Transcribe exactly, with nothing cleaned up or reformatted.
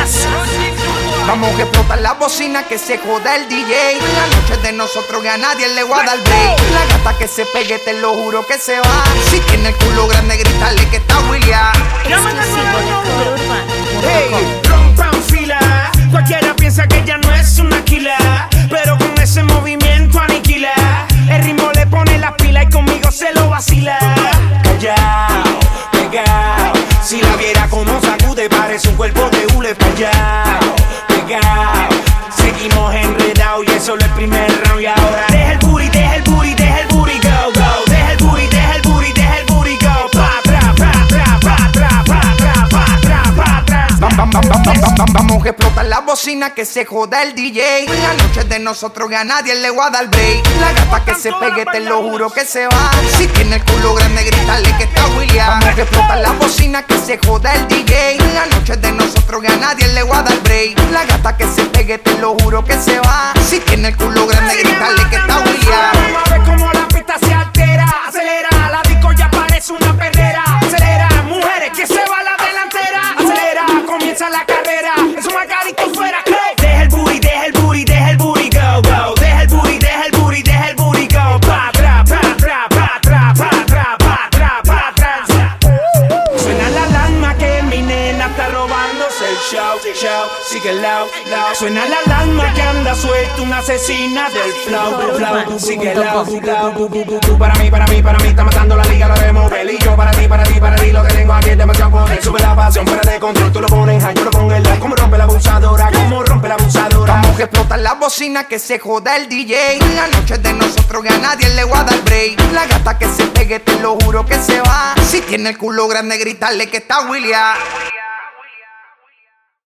más. Vamos a explotar la bocina, que se joda el D J. La noche es de nosotros, que a nadie le va a dar break. La gata que se pegue, te lo juro que se va. Si tiene el culo grande, grítale que está William. Exclusivo de Color Urbano. Hey, rompan fila. Cualquiera piensa que ella no es una killer, pero con ese movimiento aniquila. El ritmo le pone la pila y conmigo se lo vacila. Callao, pegao. Si la viera como sacude, parece un cuerpo de hule. Callao, pegao. Seguimos enredados y es solo el primer round. Y ahora deja el booty, deja el booty, deja el booty go, go. Deja el booty, deja el booty, deja el booty go. Pa, tra, pa, tra, pa, tra, pa, tra, pa, tra, pa, tra. Bam, bam, bam, bam, bam, bam, bam. Vamos a explotar la bocina, que se joda el D J. La noche es de nosotros, que a nadie le va a dar break. La gata que se pegue, te lo juro que se va. Si tiene el culo grande, grítale que está William. Vamos a explotar la bocina, que se joda el D J. La noche es de nosotros, que a nadie le va a dar break. La gata que se pegue, te lo juro que se va. Si tiene el culo grande, grítale que está William. Vamos a ver cómo la pista se altera. Acelera, la disco ya parece una perrera. Acelera, mujeres que se va a la delantera. Acelera, comienza la carrera. Es un margarito fuera. Deja el booty, deja el booty, deja el booty go, go. Deja el booty, deja el booty, deja el booty go. Pa, tra, pa, tra, pa, tra, pa, tra, pa, tra, pa, tra. Suena la alarma que mi nena está robándose el show, show. Sigue loud, loud. Suena la alarma que anda suelta, una asesina del flow, flow. Sigue loud, loud. Bu, bu, bu, bu. Para mí, para mí, para mí está matando la liga, lo de mover. Y yo para ti, para ti, para ti, lo que tengo aquí es demasiado poder. Sube la pasión, fuera de control, tú lo pones high, yo lo pongo en like. Como rompe la abusadora, como rompe la abusadora. Vamos a explotar la bocina, que se joda el D J. La noche es de nosotros, que a nadie le va a dar break. La gata que se pegue, te lo juro que se va. Si tiene el culo grande, grítale que está William.